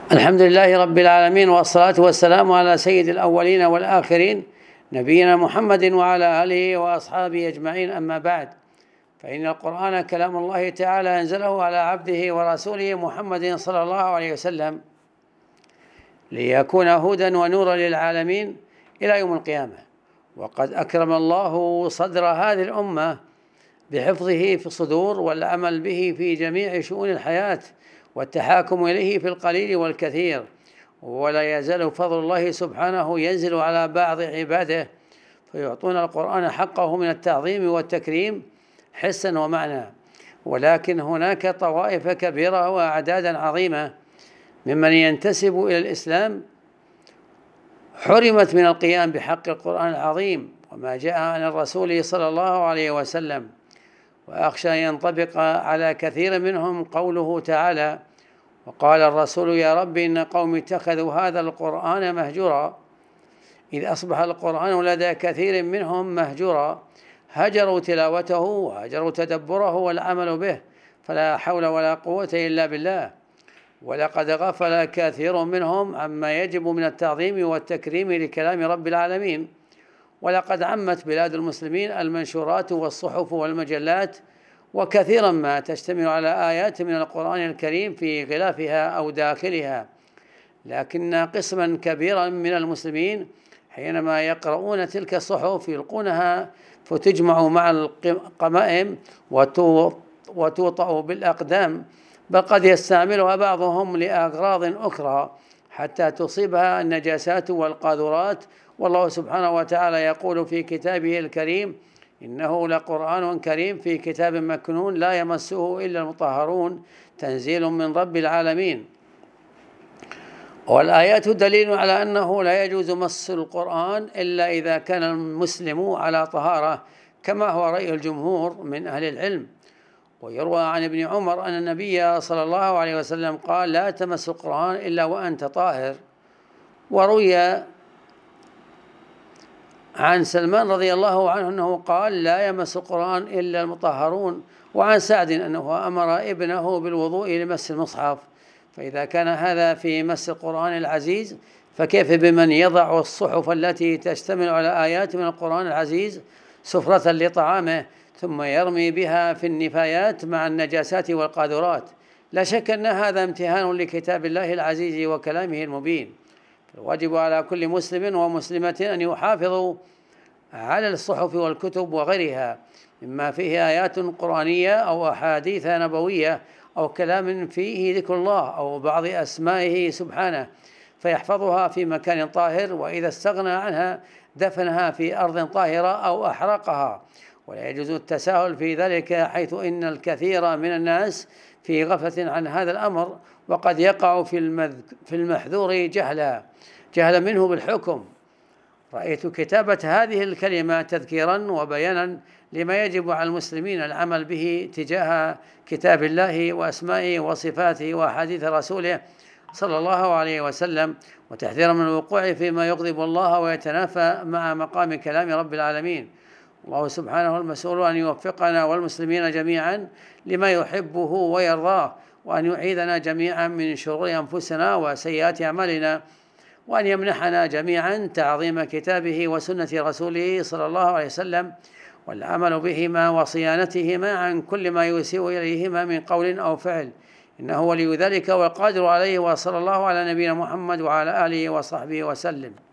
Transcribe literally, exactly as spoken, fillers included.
الحمد لله رب العالمين، والصلاة والسلام على سيد الأولين والآخرين نبينا محمد وعلى آله وأصحابه أجمعين. أما بعد، فإن القرآن كلام الله تعالى أنزله على عبده ورسوله محمد صلى الله عليه وسلم ليكون هدى ونورا للعالمين إلى يوم القيامة. وقد أكرم الله صدر هذه الأمة بحفظه في الصدور والعمل به في جميع شؤون الحياة والتحاكم إليه في القليل والكثير، ولا يزال فضل الله سبحانه ينزل على بعض عباده فيعطون القرآن حقه من التعظيم والتكريم حسا ومعنى. ولكن هناك طوائف كبيرة وأعدادا عظيمة ممن ينتسب إلى الإسلام حرمت من القيام بحق القرآن العظيم وما جاء عن الرسول صلى الله عليه وسلم. وأخشى أن ينطبق على كثير منهم قوله تعالى: وقال الرسول يا رب إن قومي اتخذوا هذا القرآن مهجورا، إذ أصبح القرآن لدى كثير منهم مهجورا، هجروا تلاوته وهجروا تدبره والعمل به، فلا حول ولا قوة إلا بالله. ولقد غفل كثير منهم عما يجب من التعظيم والتكريم لكلام رب العالمين. ولقد عمت بلاد المسلمين المنشورات والصحف والمجلات، وكثيرا ما تشتمل على آيات من القرآن الكريم في غلافها أو داخلها، لكن قسما كبيرا من المسلمين حينما يقرؤون تلك الصحف يلقونها فتجمع مع القمائم وتوطأ بالأقدام، بل قد يستعملها بعضهم لأغراض أخرى حتى تصيبها النجاسات والقاذورات. والله سبحانه وتعالى يقول في كتابه الكريم: إنه لقرآن كريم في كتاب مكنون لا يمسه إلا المطهرون تنزيل من رب العالمين. والآيات دليل على أنه لا يجوز مس القرآن إلا إذا كان المسلم على طهارة، كما هو رأي الجمهور من أهل العلم. ويروى عن ابن عمر أن النبي صلى الله عليه وسلم قال: لا تمس القرآن إلا وأنت طاهر. وروي عن سلمان رضي الله عنه أنه قال: لا يمس القرآن إلا المطهرون. وعن سعد أنه أمر ابنه بالوضوء لمس المصحف. فإذا كان هذا في مس القرآن العزيز، فكيف بمن يضع الصحف التي تشتمل على آيات من القرآن العزيز سفرة لطعامه ثم يرمي بها في النفايات مع النجاسات والقاذورات؟ لا شك أن هذا امتهان لكتاب الله العزيز وكلامه المبين. الواجب على كل مسلم ومسلمة أن يحافظوا على الصحف والكتب وغيرها مما فيه آيات قرآنية أو أحاديث نبوية أو كلام فيه ذكر الله أو بعض أسمائه سبحانه، فيحفظها في مكان طاهر، وإذا استغنى عنها دفنها في أرض طاهرة أو أحرقها. ولا يجوز التساهل في ذلك، حيث إن الكثير من الناس في غفلة عن هذا الأمر، وقد يقع في المحذور جهلا جهلا منه بالحكم. رأيت كتابة هذه الكلمة تذكيرا وبيانا لما يجب على المسلمين العمل به تجاه كتاب الله وأسمائه وصفاته وأحاديث رسوله صلى الله عليه وسلم، وتحذيرا من الوقوع فيما يغضب الله ويتنافى مع مقام كلام رب العالمين. الله سبحانه المسؤول أن يوفقنا والمسلمين جميعا لما يحبه ويرضاه، وأن يعيذنا جميعا من شرور أنفسنا وسيئات أعمالنا، وأن يمنحنا جميعا تعظيم كتابه وسنة رسوله صلى الله عليه وسلم، والعمل بهما وصيانتهما عن كل ما يسيء إليهما من قول أو فعل، إنه ولي ذلك والقادر عليه. وصلى الله على نبينا محمد وعلى آله وصحبه وسلم.